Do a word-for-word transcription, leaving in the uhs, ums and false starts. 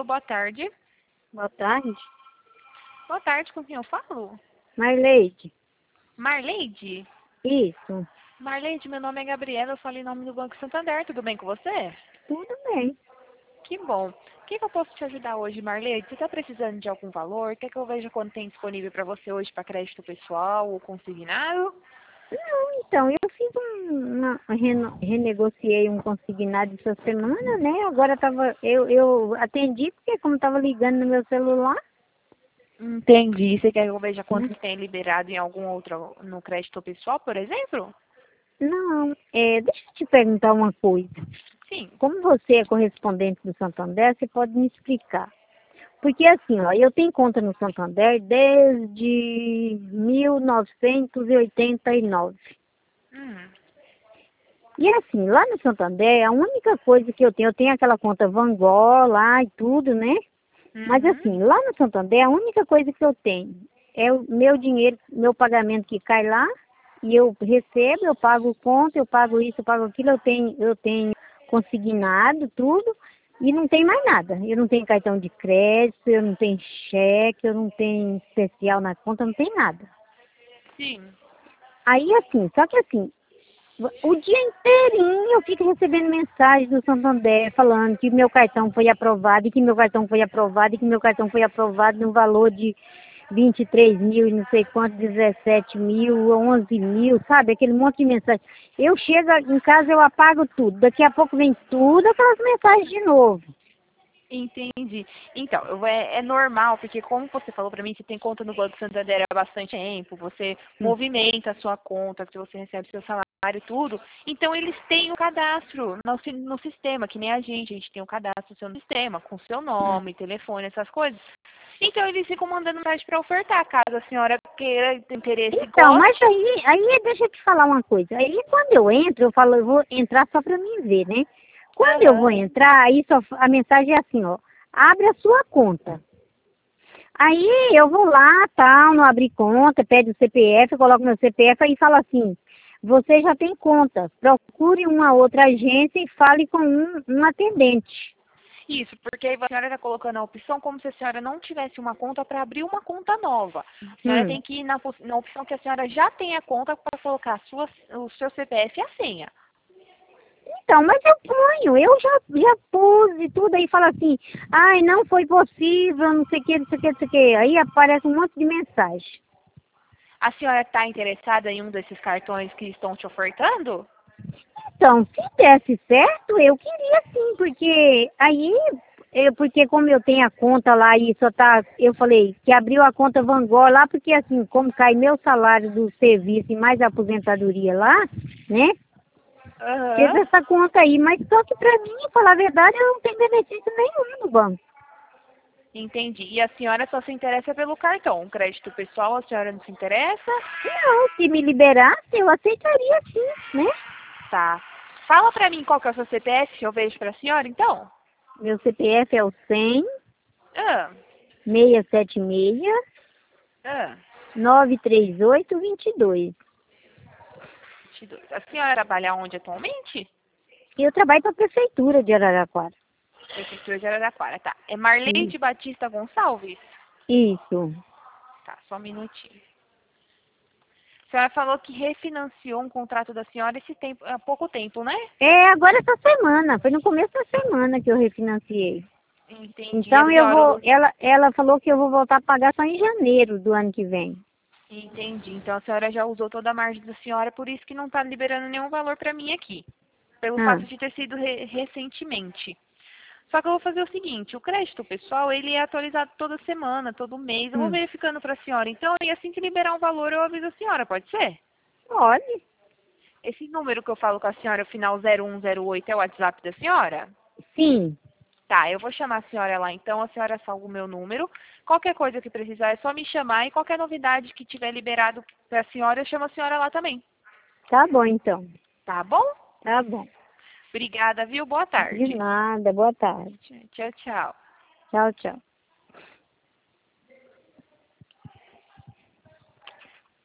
Alô, boa tarde. Boa tarde. Boa tarde, com quem eu falo? Marleide. Marleide? Isso. Marleide, meu nome é Gabriela, eu falo em nome do Banco Santander, tudo bem com você? Tudo bem. Que bom. O que, que eu posso te ajudar hoje, Marleide? Você está precisando de algum valor? Quer que eu veja quanto tem disponível para você hoje para crédito pessoal ou consignado? Não, então, eu fiz um, uma, reno, renegociei um consignado essa semana, né? Agora tava, eu, eu atendi porque como tava ligando no meu celular, Entendi. Você quer que eu veja né? quanto tem liberado em algum outro, no crédito pessoal, por exemplo? Não, é, deixa eu te perguntar uma coisa. Sim. Como você é correspondente do Santander, você pode me explicar. Porque assim, ó, eu tenho conta no Santander desde mil novecentos e oitenta e nove. Hum. E assim, lá no Santander, a única coisa que eu tenho, eu tenho aquela conta Van Gogh lá e tudo, né? Mas Uhum. assim, lá no Santander, a única coisa que eu tenho é o meu dinheiro, meu pagamento que cai lá, e eu recebo, eu pago conta, eu pago isso, eu pago aquilo, eu tenho, eu tenho consignado tudo, e não tem mais nada. Eu não tenho cartão de crédito, eu não tenho cheque, eu não tenho especial na conta, não tem nada. Sim. Aí assim, só que assim, o dia inteirinho eu fico recebendo mensagem do Santander falando que meu cartão foi aprovado, e que meu cartão foi aprovado, e que meu cartão foi aprovado no valor de vinte e três mil e não sei quanto, dezessete mil, onze mil, sabe? Aquele monte de mensagem. Eu chego em casa, eu apago tudo. Daqui a pouco vem tudo aquelas mensagens de novo. Entendi. Então, eu- é, é normal, porque como você falou para mim, você tem conta no Banco Santander há bastante tempo, você Hum. movimenta a sua conta, que você recebe seu salário e tudo. Então, eles têm o cadastro no, si- no sistema, que nem a gente, a gente tem o cadastro seu no sistema, com seu Hum. nome, telefone, essas coisas. Então, eles ficam mandando mensagem para ofertar, caso a senhora queira, tenha interesse e Então, mas goste. aí, aí deixa eu te falar uma coisa. Aí quando eu entro, eu falo, eu vou entrar só para mim ver, né? Quando eu Aham. vou entrar, aí só, a mensagem é assim, ó, abre a sua conta. Aí eu vou lá, tal, não abri conta, pede o C P F, eu coloco meu C P F aí fala assim, você já tem conta, procure uma outra agência e fale com um, um atendente. Isso, porque aí a senhora está colocando a opção como se a senhora não tivesse uma conta para abrir uma conta nova. A senhora Hum. tem que ir na, pos- na opção que a senhora já tem a conta para colocar a sua, o seu C P F e a senha. Então, mas eu ponho, eu já, já pus e tudo, aí fala assim, ai, não foi possível, não sei o que, não sei o que, não sei o que. Aí aparece um monte de mensagem. A senhora está interessada em um desses cartões que estão te ofertando? Então, se desse certo, eu queria sim, porque aí, eu, porque como eu tenho a conta lá e só tá, eu falei que abriu a conta Van Gogh lá, porque assim, como cai meu salário do serviço e mais a aposentadoria lá, né? Fez Aham. essa conta aí, mas só que pra mim, falar a verdade, eu não tenho benefício nenhum no banco. Entendi. E a senhora só se interessa pelo cartão. O crédito pessoal, a senhora não se interessa? Não, se me liberasse, eu aceitaria sim, né? Tá. Fala pra mim qual que é o seu C P F, eu vejo pra senhora, então. Meu C P F é o cem, Ah, seiscentos e setenta e seis, ah. novecentos e trinta e oito, vinte e dois. vinte e dois. A senhora trabalha onde atualmente? E eu trabalho para a prefeitura de Araraquara. Prefeitura de Araraquara, tá. É Hum. Marleide Batista Gonçalves? Isso. Tá, só um minutinho. A senhora falou que refinanciou um contrato da senhora esse tempo, há pouco tempo, né? É agora essa semana, foi no começo da semana que eu refinanciei. Entendi. A Então eu senhora vou, usa... ela, ela falou que eu vou voltar a pagar só em janeiro do ano que vem. Entendi. Então a senhora já usou toda a margem da senhora, por isso que não está liberando nenhum valor para mim aqui. Pelo Ah, fato de ter sido re recentemente. Só que eu vou fazer o seguinte, o crédito pessoal, ele é atualizado toda semana, todo mês. Eu vou hum. verificando para a senhora. Então, e assim que liberar um valor, eu aviso a senhora, pode ser? Pode? Esse número que eu falo com a senhora, o final zero um zero oito, é o WhatsApp da senhora? Sim. Tá, eu vou chamar a senhora lá, então a senhora salva o meu número. Qualquer coisa que precisar é só me chamar e qualquer novidade que tiver liberado para a senhora, eu chamo a senhora lá também. Tá bom então. Tá bom? Tá bom. Obrigada, viu? Boa De tarde. nada. Boa tarde. Tchau, tchau. Tchau, tchau.